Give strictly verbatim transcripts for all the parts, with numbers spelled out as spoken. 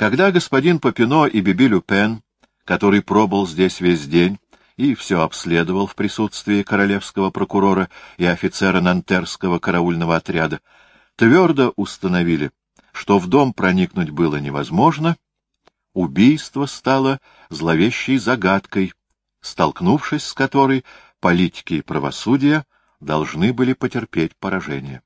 Когда господин Попино и Биби Люпен, который пробыл здесь весь день и все обследовал в присутствии королевского прокурора и офицера нантерского караульного отряда, твердо установили, что в дом проникнуть было невозможно, убийство стало зловещей загадкой, столкнувшись с которой политики и правосудие должны были потерпеть поражение.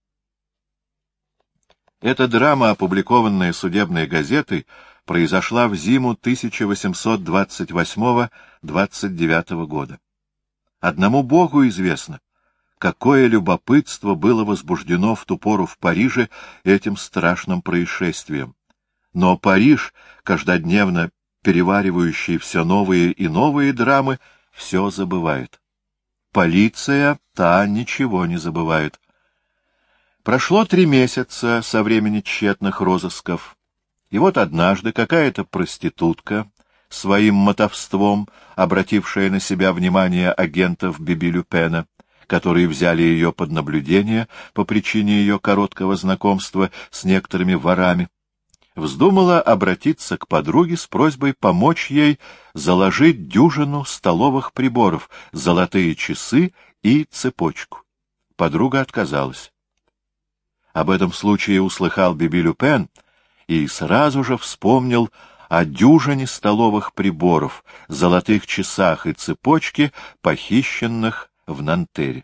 Эта драма, опубликованная судебной газетой, произошла в зиму тысяча восемьсот двадцать восьмого — двадцать девятого года. Одному Богу известно, какое любопытство было возбуждено в ту пору в Париже этим страшным происшествием. Но Париж, каждодневно переваривающий все новые и новые драмы, все забывает. Полиция та ничего не забывает. Прошло три месяца со времени тщетных розысков, и вот однажды какая-то проститутка, своим мотовством обратившая на себя внимание агентов Биби Люпена, которые взяли ее под наблюдение по причине ее короткого знакомства с некоторыми ворами, вздумала обратиться к подруге с просьбой помочь ей заложить дюжину столовых приборов, золотые часы и цепочку. Подруга отказалась. Об этом случае услыхал Биби Люпен и сразу же вспомнил о дюжине столовых приборов, золотых часах и цепочке, похищенных в Нантере.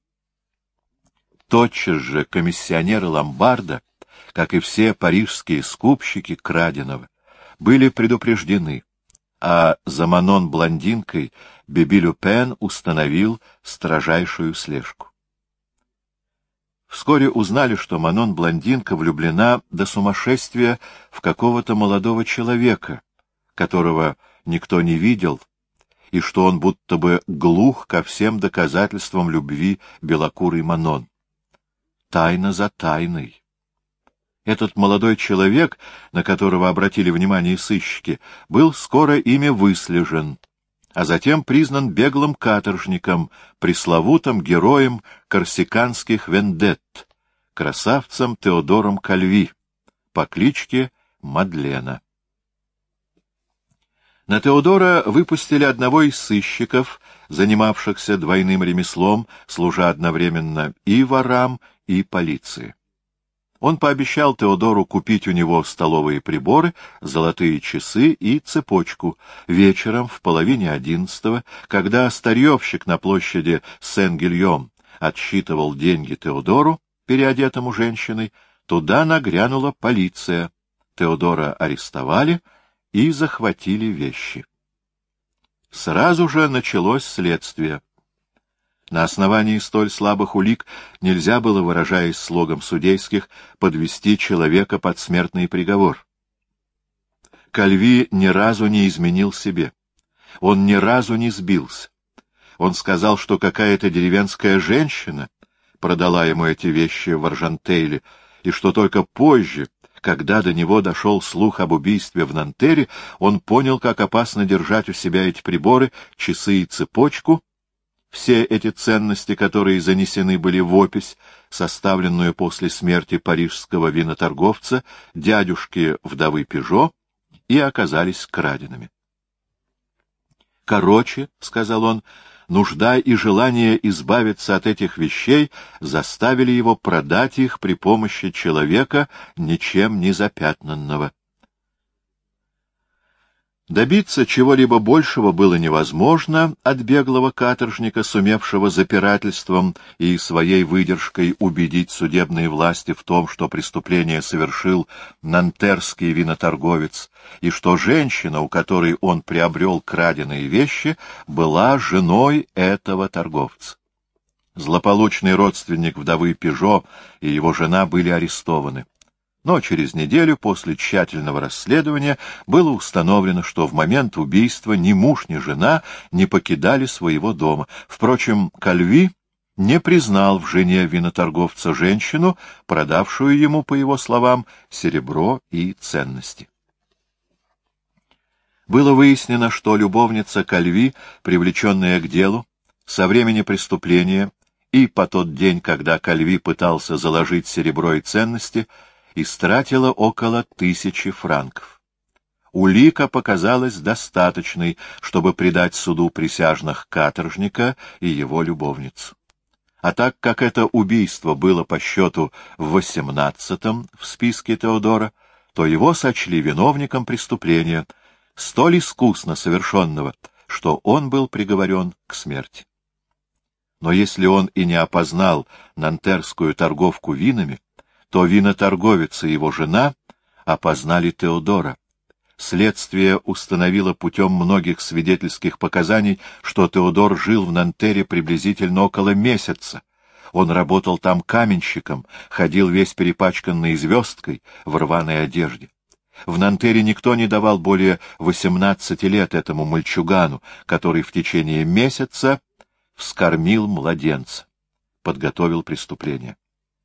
Тотчас же комиссионеры ломбарда, как и все парижские скупщики краденого, были предупреждены, а за Манон-блондинкой Биби Люпен установил строжайшую слежку. Вскоре узнали, что Манон-блондинка влюблена до сумасшествия в какого-то молодого человека, которого никто не видел, и что он будто бы глух ко всем доказательствам любви белокурой Манон. Тайна за тайной. Этот молодой человек, на которого обратили внимание сыщики, был скоро ими выслежен, а затем признан беглым каторжником, пресловутым героем корсиканских вендетт, красавцем Теодором Кальви, по кличке Мадлена. На Теодора выпустили одного из сыщиков, занимавшихся двойным ремеслом, служа одновременно и ворам, и полиции. Он пообещал Теодору купить у него столовые приборы, золотые часы и цепочку. Вечером в половине одиннадцатого, когда старьевщик на площади Сен-Гильом отсчитывал деньги Теодору, переодетому женщиной, туда нагрянула полиция. Теодора арестовали и захватили вещи. Сразу же началось следствие. На основании столь слабых улик нельзя было, выражаясь слогом судейских, подвести человека под смертный приговор. Кальви ни разу не изменил себе. Он ни разу не сбился. Он сказал, что какая-то деревенская женщина продала ему эти вещи в Аржантейле, и что только позже, когда до него дошел слух об убийстве в Нантере, он понял, как опасно держать у себя эти приборы, часы и цепочку, все эти ценности, которые занесены были в опись, составленную после смерти парижского виноторговца, дядюшки вдовы Пежо, и оказались краденными. «Короче, — сказал он, — нужда и желание избавиться от этих вещей заставили его продать их при помощи человека, ничем не запятнанного». Добиться чего-либо большего было невозможно от беглого каторжника, сумевшего запирательством и своей выдержкой убедить судебные власти в том, что преступление совершил нантерский виноторговец, и что женщина, у которой он приобрел краденые вещи, была женой этого торговца. Злополучный родственник вдовы Пежо и его жена были арестованы. Но через неделю после тщательного расследования было установлено, что в момент убийства ни муж, ни жена не покидали своего дома. Впрочем, Кальви не признал в жене виноторговца женщину, продавшую ему, по его словам, серебро и ценности. Было выяснено, что любовница Кальви, привлеченная к делу, со времени преступления и по тот день, когда Кальви пытался заложить серебро и ценности, истратила около тысячи франков. улика показалась достаточной, чтобы предать суду присяжных каторжника и его любовницу. А так как это убийство было по счету в восемнадцатом в списке Теодора, то его сочли виновником преступления, столь искусно совершенного, что он был приговорен к смерти. Но если он и не опознал нантерскую торговку винами, то виноторговец и его жена опознали Теодора. Следствие установило путем многих свидетельских показаний, что Теодор жил в Нантере приблизительно около месяца. Он работал там каменщиком, ходил весь перепачканный звездкой в рваной одежде. В Нантере никто не давал более восемнадцати лет этому мальчугану, который в течение месяца вскормил младенца, подготовил преступление.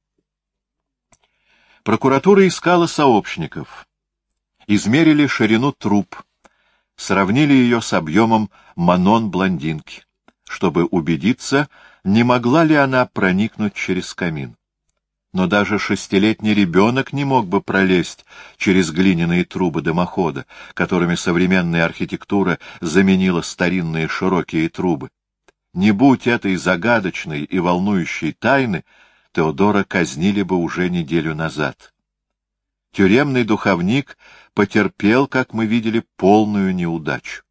Прокуратура искала сообщников. Измерили ширину труб, сравнили ее с объемом манон-блондинки, чтобы убедиться, не могла ли она проникнуть через камин. Но даже шестилетний ребенок не мог бы пролезть через глиняные трубы дымохода, которыми современная архитектура заменила старинные широкие трубы. Не будь этой загадочной и волнующей тайны, Теодора казнили бы уже неделю назад. Тюремный духовник потерпел, как мы видели, полную неудачу.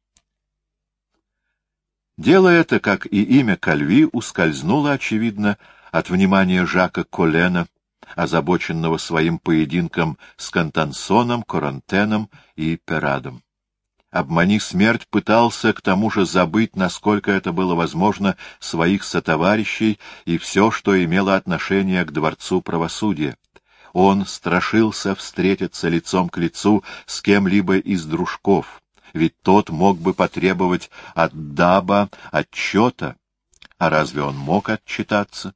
Дело это, как и имя Кальви, ускользнуло, очевидно, от внимания Жака Колена, озабоченного своим поединком с Контансоном, Корантеном и Перадом. «Обмани смерть» пытался к тому же забыть, насколько это было возможно, своих сотоварищей и все, что имело отношение к дворцу правосудия. Он страшился встретиться лицом к лицу с кем-либо из дружков, ведь тот мог бы потребовать от Даба отчета, а разве он мог отчитаться?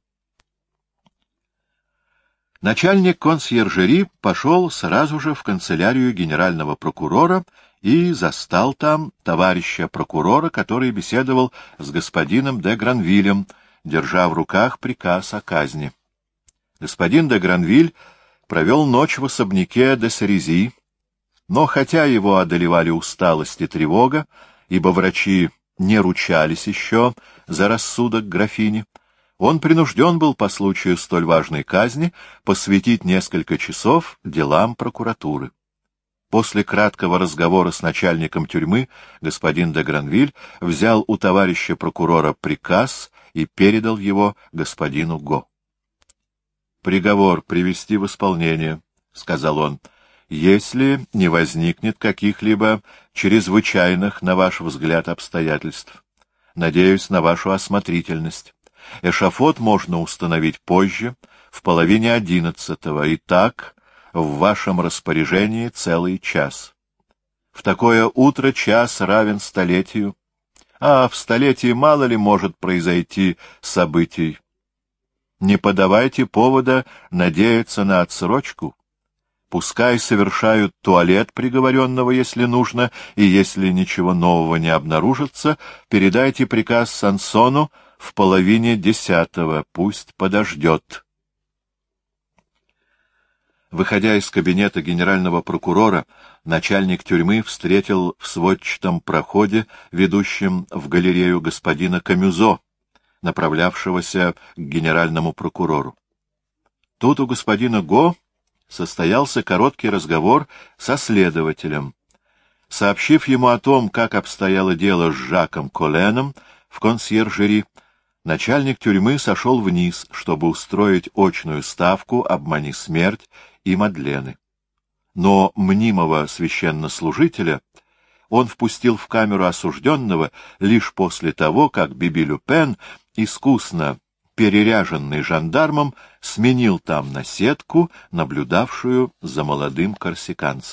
Начальник консьержери пошел сразу же в канцелярию генерального прокурора и застал там товарища прокурора, который беседовал с господином де Гранвилем, держа в руках приказ о казни. Господин де Гранвиль провел ночь в особняке де Сарези, но хотя его одолевали усталость и тревога, ибо врачи не ручались еще за рассудок графини, он принужден был по случаю столь важной казни посвятить несколько часов делам прокуратуры. После краткого разговора с начальником тюрьмы господин де Гранвиль взял у товарища прокурора приказ и передал его господину Го. «Приговор привести в исполнение», — сказал он, — «если не возникнет каких-либо чрезвычайных, на ваш взгляд, обстоятельств. Надеюсь на вашу осмотрительность. Эшафот можно установить позже, в половине одиннадцатого, и так в вашем распоряжении целый час. В такое утро час равен столетию, а в столетии мало ли может произойти событий. Не подавайте повода надеяться на отсрочку. Пускай совершают туалет приговоренного, если нужно, и если ничего нового не обнаружится, передайте приказ Сансону в половине десятого, пусть подождет». Выходя из кабинета генерального прокурора, начальник тюрьмы встретил в сводчатом проходе, ведущем в галерею, господина Камюзо, направлявшегося к генеральному прокурору. Тут у господина Го состоялся короткий разговор со следователем. Сообщив ему о том, как обстояло дело с Жаком Коленом в консьержери, начальник тюрьмы сошел вниз, чтобы устроить очную ставку «Обмани смерть» и Мадлены. Но мнимого священнослужителя он впустил в камеру осужденного лишь после того, как Биби Люпен, искусно переряженный жандармом, сменил там наседку, наблюдавшую за молодым корсиканцем.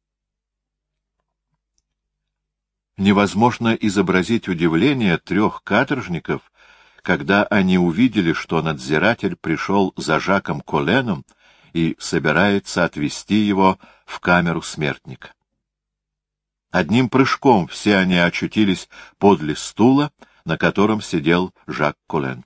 Невозможно изобразить удивление трех каторжников, когда они увидели, что надзиратель пришел за Жаком Коленом и собирается отвезти его в камеру смертника. Одним прыжком все они очутились подле стула, на котором сидел Жак Колен.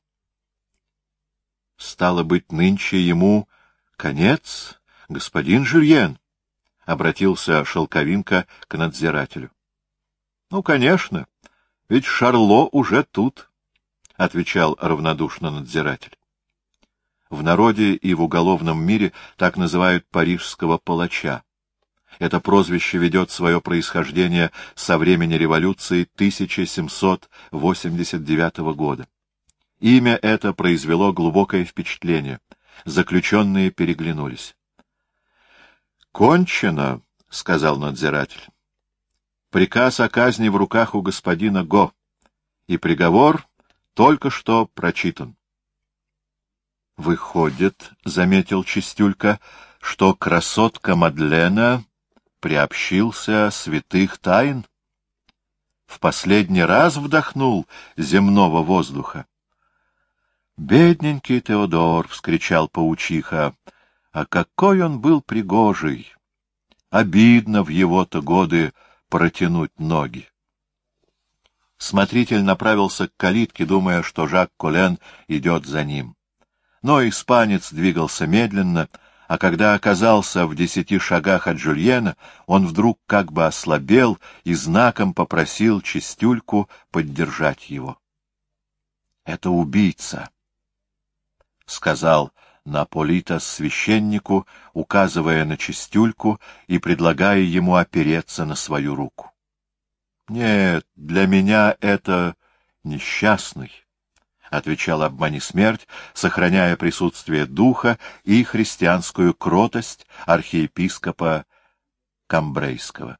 «Стало быть, нынче ему конец, господин Жюльен», обратился Шелковинка к надзирателю. — Ну, конечно, ведь Шарло уже тут, — отвечал равнодушно надзиратель. В народе и в уголовном мире так называют парижского палача. Это прозвище ведет свое происхождение со времени революции тысяча семьсот восемьдесят девятого года. Имя это произвело глубокое впечатление. Заключенные переглянулись. — Кончено, — сказал надзиратель. — Приказ о казни в руках у господина Го, и приговор только что прочитан. — Выходит, — заметил Чистюлька, — что красотка Мадлена приобщился святых тайн? В последний раз вдохнул земного воздуха. — Бедненький Теодор! — вскричал паучиха. — А какой он был пригожий! Обидно в его-то годы протянуть ноги. Смотритель направился к калитке, думая, что Жак Колен идет за ним. Но испанец двигался медленно, а когда оказался в десяти шагах от Жюльена, он вдруг как бы ослабел и знаком попросил Чистюльку поддержать его. — Это убийца, — сказал Наполитас священнику, указывая на Чистюльку и предлагая ему опереться на свою руку. — Нет, для меня это несчастный, — отвечал обмани смерть, сохраняя присутствие духа и христианскую кротость архиепископа Камбрейского.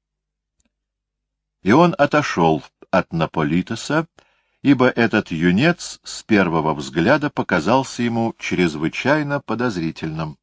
И он отошел от Наполитаса, ибо этот юнец с первого взгляда показался ему чрезвычайно подозрительным.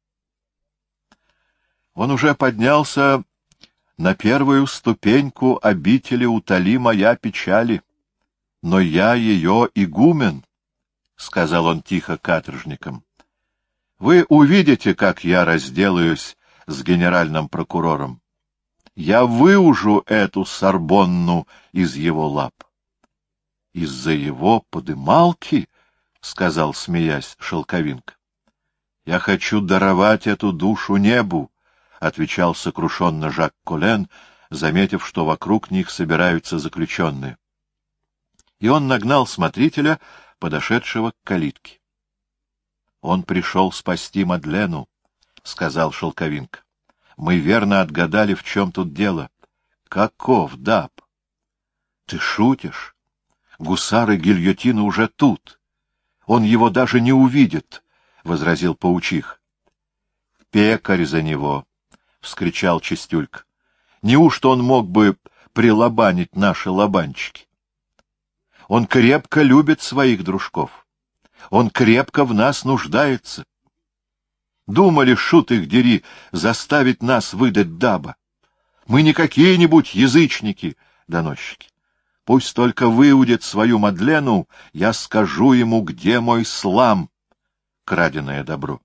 Он уже поднялся на первую ступеньку обители «Утоли моя печали». Но я ее игумен, — сказал он тихо каторжникам. — Вы увидите, как я разделаюсь с генеральным прокурором. Я выужу эту Сорбонну из его лап. — Из-за его подымалки, — сказал, смеясь, Шелковинка. — Я хочу даровать эту душу небу, — отвечал сокрушенно Жак Колен, заметив, что вокруг них собираются заключенные. И он нагнал смотрителя, подошедшего к калитке. — Он пришел спасти Мадлену, — сказал Шелковинка. — Мы верно отгадали, в чем тут дело. — Каков даб? — Ты шутишь? Гусары гильотина уже тут. Он его даже не увидит, — возразил паучих. — Пекарь за него, — вскричал Чистюлька. — Неужто он мог бы прилобанить наши лобанчики? Он крепко любит своих дружков. Он крепко в нас нуждается. Думали, шут их дери, заставить нас выдать даба. Мы не какие-нибудь язычники, доносчики. Пусть только выудит свою Мадлену, я скажу ему, где мой слам, краденое добро.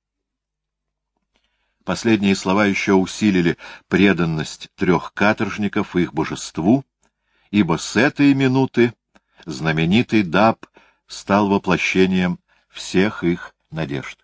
Последние слова еще усилили преданность трех каторжников их божеству, ибо с этой минуты знаменитый даб стал воплощением всех их надежд.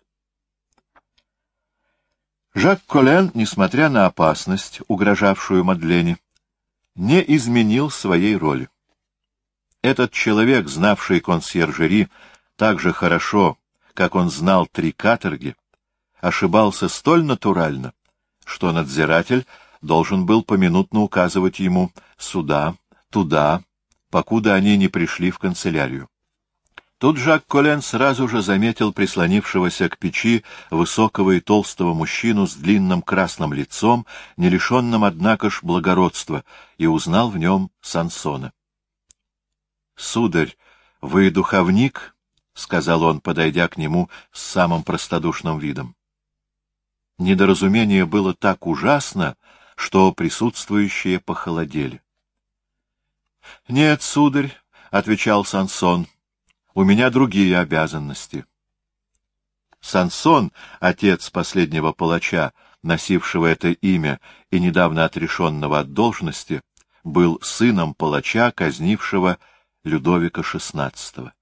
Жак Колен, несмотря на опасность, угрожавшую Мадлене, не изменил своей роли. Этот человек, знавший консьержери так же хорошо, как он знал три каторги, ошибался столь натурально, что надзиратель должен был поминутно указывать ему сюда, туда, покуда они не пришли в канцелярию. Тут Жак Колен сразу же заметил прислонившегося к печи высокого и толстого мужчину с длинным красным лицом, не лишенным, однако ж, благородства, и узнал в нем Сансона. — Сударь, вы духовник? — сказал он, подойдя к нему с самым простодушным видом. Недоразумение было так ужасно, что присутствующие похолодели. — Нет, сударь, — отвечал Сансон, — у меня другие обязанности. Сансон, отец последнего палача, носившего это имя и недавно отрешенного от должности, был сыном палача, казнившего Людовика шестнадцатого.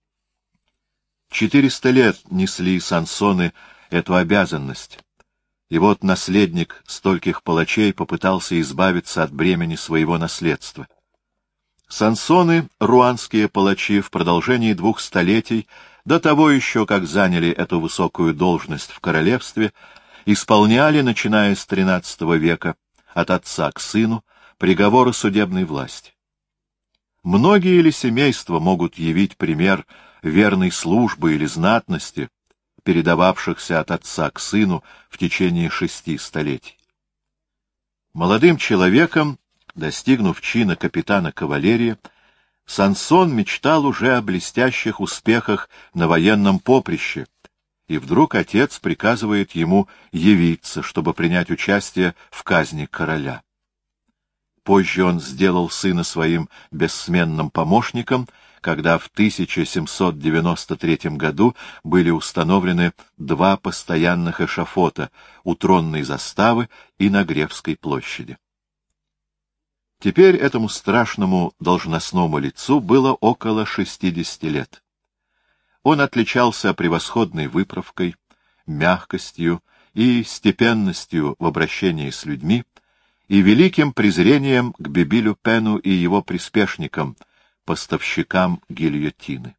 Четыреста лет несли Сансоны эту обязанность, И вот наследник стольких палачей попытался избавиться от бремени своего наследства. Сансоны, руанские палачи, в продолжении двух столетий, до того еще, как заняли эту высокую должность в королевстве, исполняли, начиная с тринадцатого века, от отца к сыну, приговоры судебной власти. Многие ли семейства могут явить пример верной службы или знатности, передававшихся от отца к сыну в течение шести столетий? Молодым человеком, достигнув чина капитана кавалерии, Сансон мечтал уже о блестящих успехах на военном поприще, и вдруг отец приказывает ему явиться, чтобы принять участие в казни короля. Позже он сделал сына своим бессменным помощником, когда в тысяча семьсот девяносто третьем году были установлены два постоянных эшафота у Тронной заставы и на Гревской площади. Теперь этому страшному должностному лицу было около шестидесяти лет. Он отличался превосходной выправкой, мягкостью и степенностью в обращении с людьми и великим презрением к Бибилю Пену и его приспешникам, поставщикам гильотины.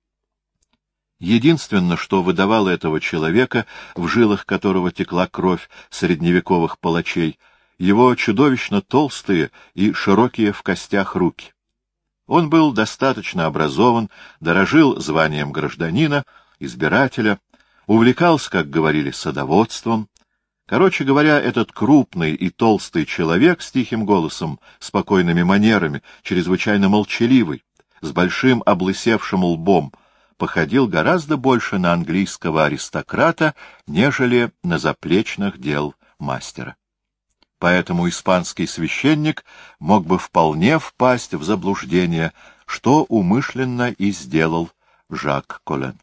Единственное, что выдавало этого человека, в жилах которого текла кровь средневековых палачей, его чудовищно толстые и широкие в костях руки. Он был достаточно образован, дорожил званием гражданина, избирателя, увлекался, как говорили, садоводством. Короче говоря, этот крупный и толстый человек с тихим голосом, спокойными манерами, чрезвычайно молчаливый, с большим облысевшим лбом, походил гораздо больше на английского аристократа, нежели на заплечных дел мастера. Поэтому испанский священник мог бы вполне впасть в заблуждение, что умышленно и сделал Жак Колен.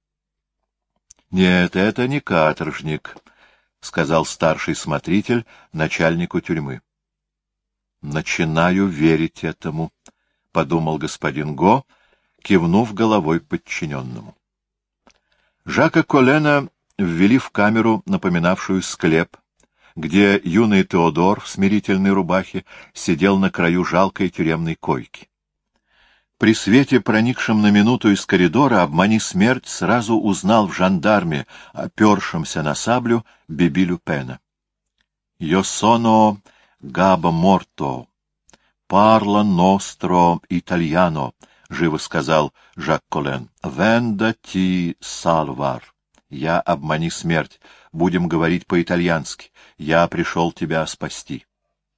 — Нет, это не каторжник, — сказал старший смотритель начальнику тюрьмы. — Начинаю верить этому, — подумал господин Го, кивнув головой подчиненному. Жака Колена ввели в камеру, напоминавшую склеп, где юный Теодор в смирительной рубахе сидел на краю жалкой тюремной койки. При свете, проникшем на минуту из коридора, обмани смерть сразу узнал в жандарме, опершемся на саблю, Бибилю Пена. «Io sono Габо Морто, parlo nostro italiano», — живо сказал Жак Колен. «Венда ти салвар». «Я, обмани смерть, будем говорить по-итальянски. Я пришел тебя спасти».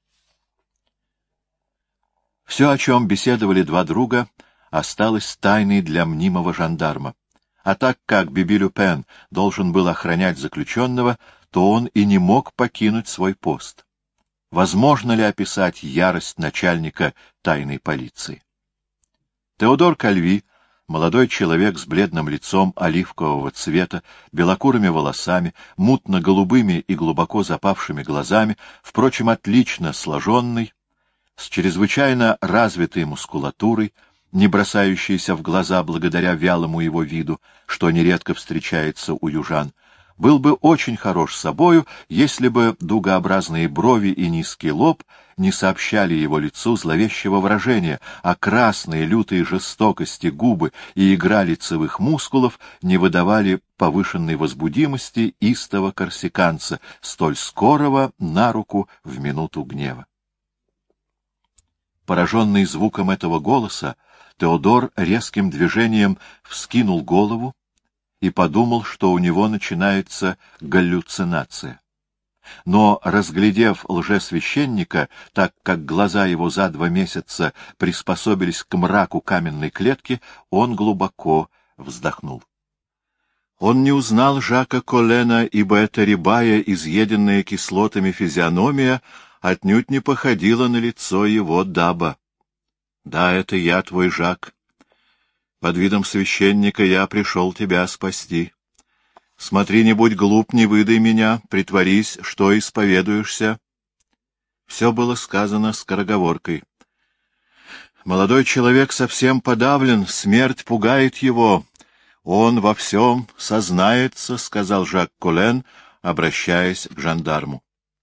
Все, о чем беседовали два друга, осталось тайной для мнимого жандарма. А так как Бибилю Пен должен был охранять заключенного, то он и не мог покинуть свой пост. Возможно ли описать ярость начальника тайной полиции? Теодор Кальви, молодой человек с бледным лицом оливкового цвета, белокурыми волосами, мутно-голубыми и глубоко запавшими глазами, впрочем, отлично сложенный, с чрезвычайно развитой мускулатурой, не бросающейся в глаза благодаря вялому его виду, что нередко встречается у южан, был бы очень хорош собою, если бы дугообразные брови и низкий лоб не сообщали его лицу зловещего выражения, а красные лютые жестокости губы и игра лицевых мускулов не выдавали повышенной возбудимости истого корсиканца, столь скорого на руку в минуту гнева. Пораженный звуком этого голоса, Теодор резким движением вскинул голову и подумал, что у него начинается галлюцинация. Но, разглядев лжесвященника, так как глаза его за два месяца приспособились к мраку каменной клетки, он глубоко вздохнул. Он не узнал Жака Колена, ибо эта рябая, изъеденная кислотами физиономия, отнюдь не походила на лицо его даба. «Да, это я, твой Жак. Под видом священника я пришел тебя спасти. Смотри, не будь глуп, не выдай меня, притворись, что исповедуешься». Все было сказано скороговоркой. Молодой человек совсем подавлен, смерть пугает его. Он во всем сознается, — сказал Жак Колен, обращаясь к жандарму.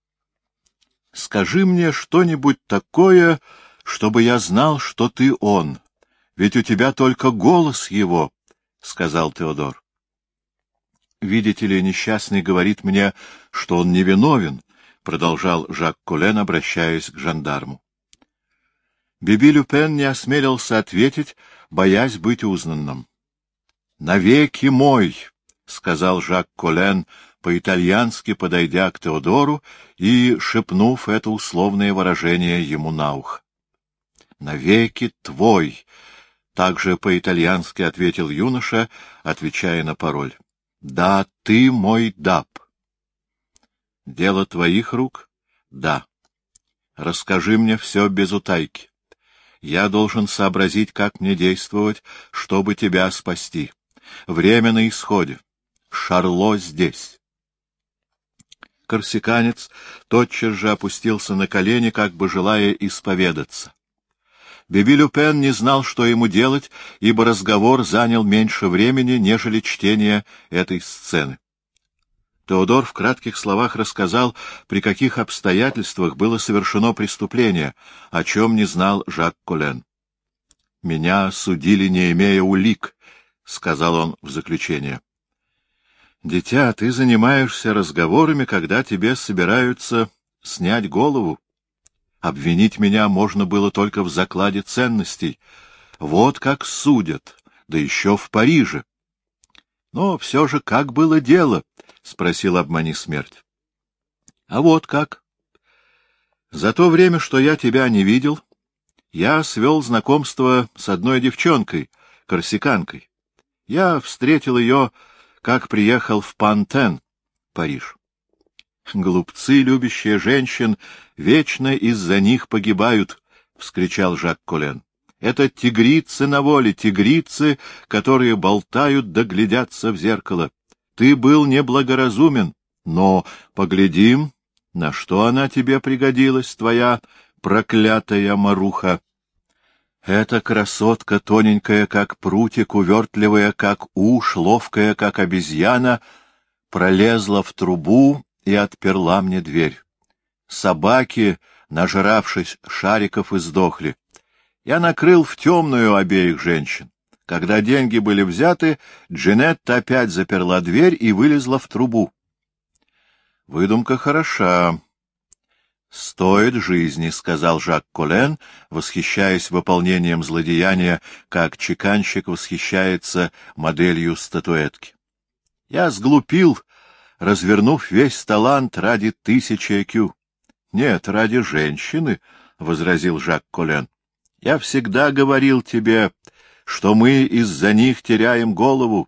— Скажи мне что-нибудь такое, чтобы я знал, что ты он. Ведь у тебя только голос его, — сказал Теодор. — Видите ли, несчастный говорит мне, что он невиновен, — продолжал Жак Колен, обращаясь к жандарму. Биби Люпен не осмелился ответить, боясь быть узнанным. — Навеки мой, — сказал Жак Колен, по-итальянски подойдя к Теодору и шепнув это условное выражение ему на ухо. — Навеки твой, — также по-итальянски ответил юноша, отвечая на пароль. — Да, ты мой даб. — Дело твоих рук? — Да. — Расскажи мне все без утайки. Я должен сообразить, как мне действовать, чтобы тебя спасти. Время на исходе. Шарло здесь. Корсиканец тотчас же опустился на колени, как бы желая исповедаться. Биби Люпен не знал, что ему делать, ибо разговор занял меньше времени, нежели чтение этой сцены. Теодор в кратких словах рассказал, при каких обстоятельствах было совершено преступление, о чем не знал Жак Колен. — Меня судили, не имея улик, — сказал он в заключение. — Дитя, ты занимаешься разговорами, когда тебе собираются снять голову. Обвинить меня можно было только в закладе ценностей. Вот как судят, да еще в Париже. Но все же как было дело? — спросил обмани смерть. — А вот как. За то время, что я тебя не видел, я свел знакомство с одной девчонкой, корсиканкой. Я встретил ее, как приехал в Пантен, Париж. Глупцы, любящие женщин, вечно из-за них погибают, — вскричал Жак Колен. Это тигрицы на воле, тигрицы, которые болтают да глядятся в зеркало. Ты был неблагоразумен, но поглядим, на что она тебе пригодилась, твоя проклятая маруха. Эта красотка, тоненькая, как прутик, увертливая, как уж, ловкая, как обезьяна, пролезла в трубу и отперла мне дверь. Собаки, нажравшись шариков, издохли. Я накрыл в темную обеих женщин. Когда деньги были взяты, Джинетта опять заперла дверь и вылезла в трубу. Выдумка хороша. Стоит жизни, — сказал Жак Колен, восхищаясь выполнением злодеяния, как чеканщик восхищается моделью статуэтки. Я сглупил, развернув весь талант ради тысячи экю. — Нет, ради женщины, — возразил Жак Колен. — Я всегда говорил тебе, что мы из-за них теряем голову.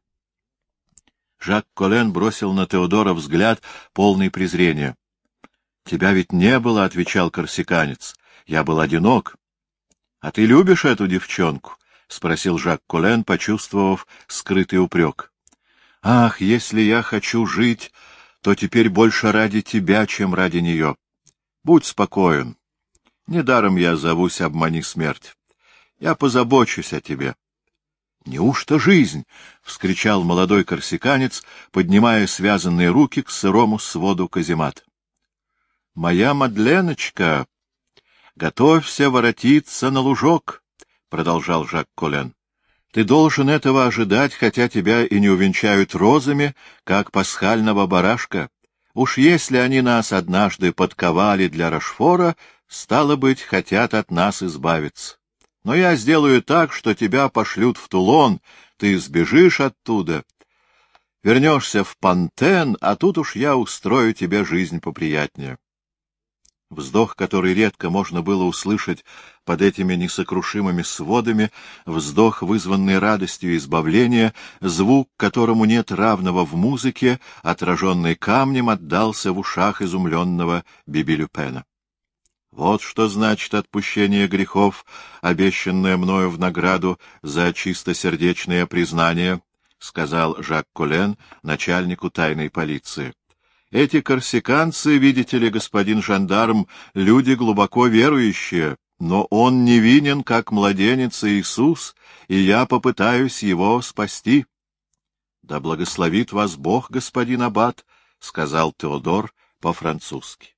Жак Колен бросил на Теодора взгляд, полный презрения. — Тебя ведь не было, — отвечал корсиканец. — Я был одинок. — А ты любишь эту девчонку? — спросил Жак Колен, почувствовав скрытый упрек. — Ах, если я хочу жить, то теперь больше ради тебя, чем ради нее. Будь спокоен. Недаром я зовусь «Обмани смерть». Я позабочусь о тебе. — Неужто жизнь? — вскричал молодой корсиканец, поднимая связанные руки к сырому своду каземата. — Моя Мадленочка, готовься воротиться на лужок, — продолжал Жак Колен. — Ты должен этого ожидать, хотя тебя и не увенчают розами, как пасхального барашка. Уж если они нас однажды подковали для Рошфора, стало быть, хотят от нас избавиться. Но я сделаю так, что тебя пошлют в Тулон, ты сбежишь оттуда, вернешься в Пантен, а тут уж я устрою тебе жизнь поприятнее. Вздох, который редко можно было услышать под этими несокрушимыми сводами, вздох, вызванный радостью избавления, звук, которому нет равного в музыке, отраженный камнем, отдался в ушах изумленного Биби Люпена. Вот что значит отпущение грехов, обещанное мною в награду за чистосердечное признание, — сказал Жак Колен начальнику тайной полиции. Эти корсиканцы, видите ли, господин жандарм, люди глубоко верующие, но он невинен, как младенец Иисус, и я попытаюсь его спасти. — Да благословит вас Бог, господин аббат, — сказал Теодор по-французски.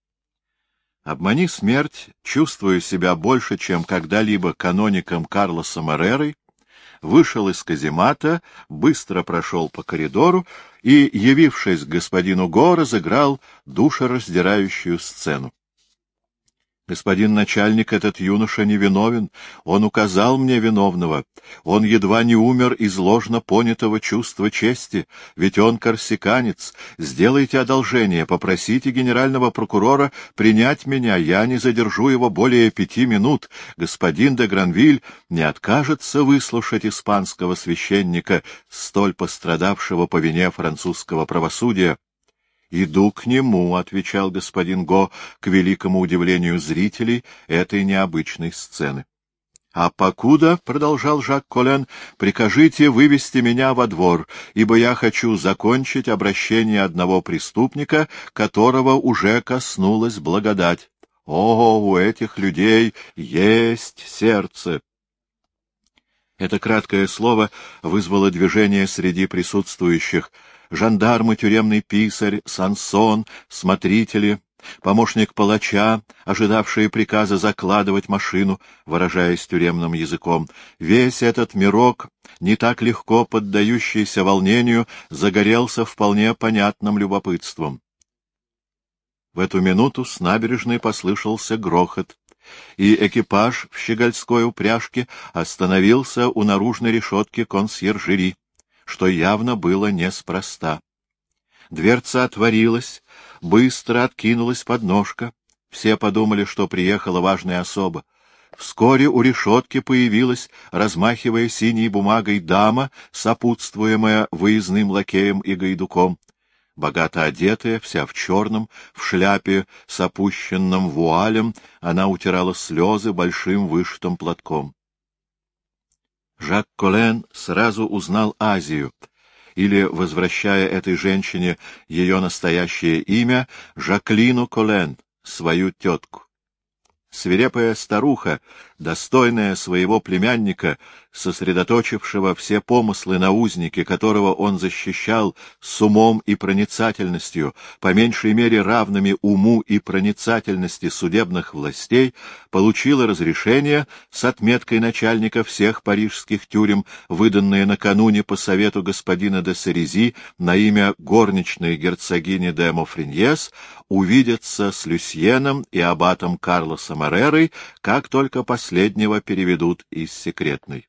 «Обмани смерть», чувствуя себя больше, чем когда-либо каноником Карлосом Эррерой, вышел из каземата, быстро прошел по коридору и, явившись к господину Го, разыграл душераздирающую сцену. «Господин начальник, этот юноша невиновен. Он указал мне виновного. Он едва не умер из ложно понятого чувства чести, ведь он корсиканец. Сделайте одолжение, попросите генерального прокурора принять меня. Я не задержу его более пяти минут. Господин де Гранвиль не откажется выслушать испанского священника, столь пострадавшего по вине французского правосудия». «Иду к нему», — отвечал господин Го, к великому удивлению зрителей этой необычной сцены. «А покуда, — продолжал Жак Колен, — прикажите вывести меня во двор, ибо я хочу закончить обращение одного преступника, которого уже коснулась благодать. О, у этих людей есть сердце!» Это краткое слово вызвало движение среди присутствующих. Жандармы, тюремный писарь, Сансон, смотрители, помощник палача, ожидавшие приказа закладывать машину, выражаясь тюремным языком. Весь этот мирок, не так легко поддающийся волнению, загорелся вполне понятным любопытством. В эту минуту с набережной послышался грохот, и экипаж в щегольской упряжке остановился у наружной решетки консьержери, что явно было неспроста. Дверца отворилась, быстро откинулась подножка. Все подумали, что приехала важная особа. Вскоре у решетки появилась, размахивая синей бумагой, дама, сопутствуемая выездным лакеем и гайдуком. Богато одетая, вся в черном, в шляпе с опущенным вуалем, она утирала слезы большим вышитым платком. Жак Колен сразу узнал Азию, или, возвращая этой женщине ее настоящее имя, Жаклину Колен, свою тетку. Свирепая старуха, достойная своего племянника, сосредоточившего все помыслы на узнике, которого он защищал с умом и проницательностью, по меньшей мере равными уму и проницательности судебных властей, получила разрешение с отметкой начальника всех парижских тюрем, выданное накануне по совету господина де Серези на имя горничной герцогини де Мофриньес, увидеться с Люсьеном и аббатом Карлосом Эррерой, как только последнего переведут из секретной.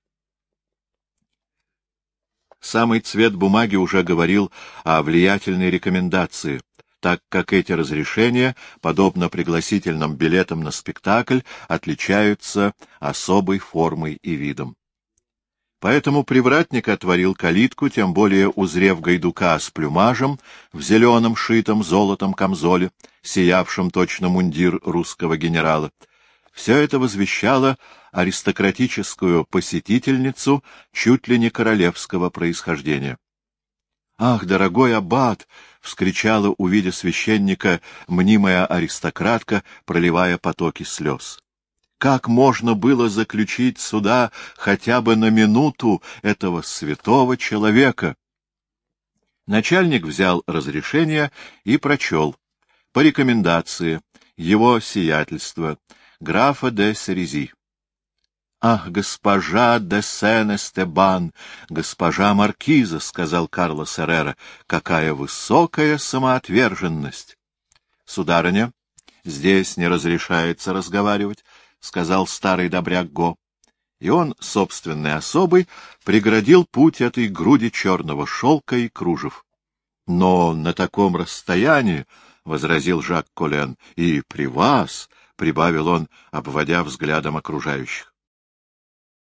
Самый цвет бумаги уже говорил о влиятельной рекомендации, так как эти разрешения, подобно пригласительным билетам на спектакль, отличаются особой формой и видом. Поэтому привратник отворил калитку, тем более узрев гайдука с плюмажем в зеленом шитом золотом камзоле, сиявшем точно мундир русского генерала. Все это возвещало аристократическую посетительницу чуть ли не королевского происхождения. «Ах, дорогой аббат!» — вскричала, увидя священника, мнимая аристократка, проливая потоки слез. «Как можно было заключить сюда хотя бы на минуту этого святого человека?» Начальник взял разрешение и прочел. По рекомендации его сиятельства графа де Серези. «Ах, госпожа де Сен-Эстебан, госпожа маркиза», — сказал Карлос Эррера, — «какая высокая самоотверженность!» «Сударыня, здесь не разрешается разговаривать», — сказал старый добряк Го. И он, собственной особой, преградил путь этой груди черного шелка и кружев. «Но на таком расстоянии, — возразил Жак Колен, — и при вас, — прибавил он, обводя взглядом окружающих.